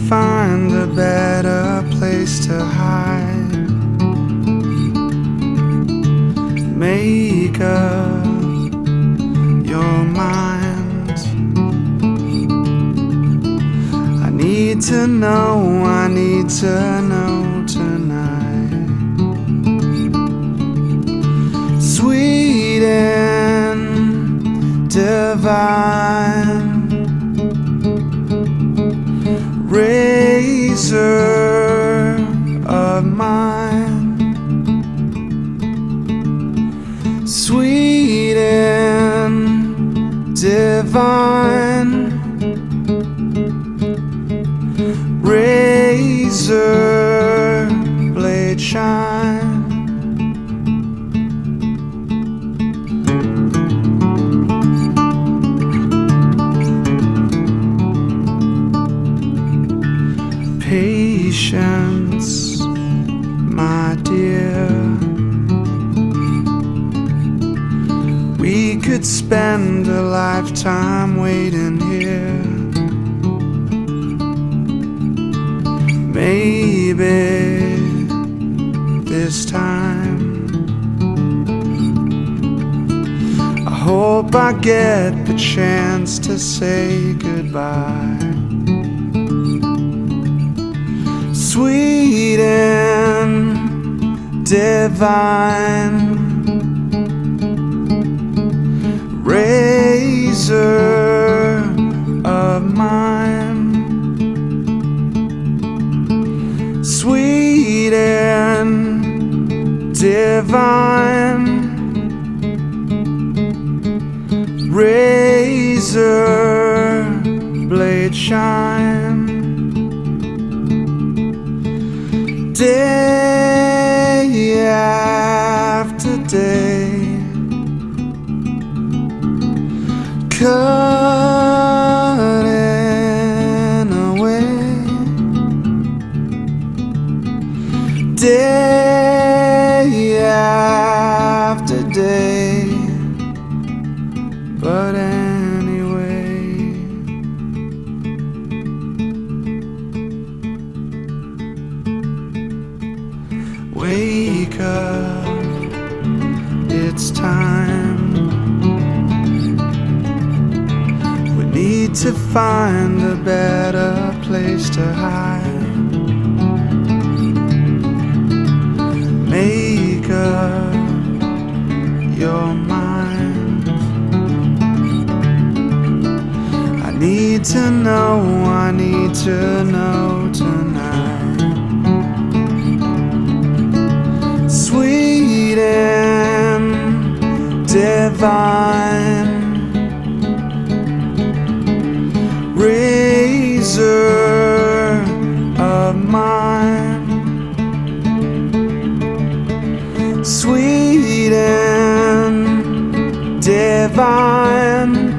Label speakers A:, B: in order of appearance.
A: find a better place to hide. Make up your mind. I need to know, I need to know tonight. Sweet and divine, razor of mine. Sweet and divine, razor blade shine. Patience, my dear. We could spend a lifetime waiting here. Maybe this time I hope I get the chance to say goodbye. Sweet and divine, razor of mine. Sweet and divine, razor blade shine. Day after day, cutting away. Day after day, but anyway. Wake up, it's time. We need to find a better place to hide. Make up your mind. I need to know, I need to know tonight. Sweet and divine, razor of mine. Sweet and divine,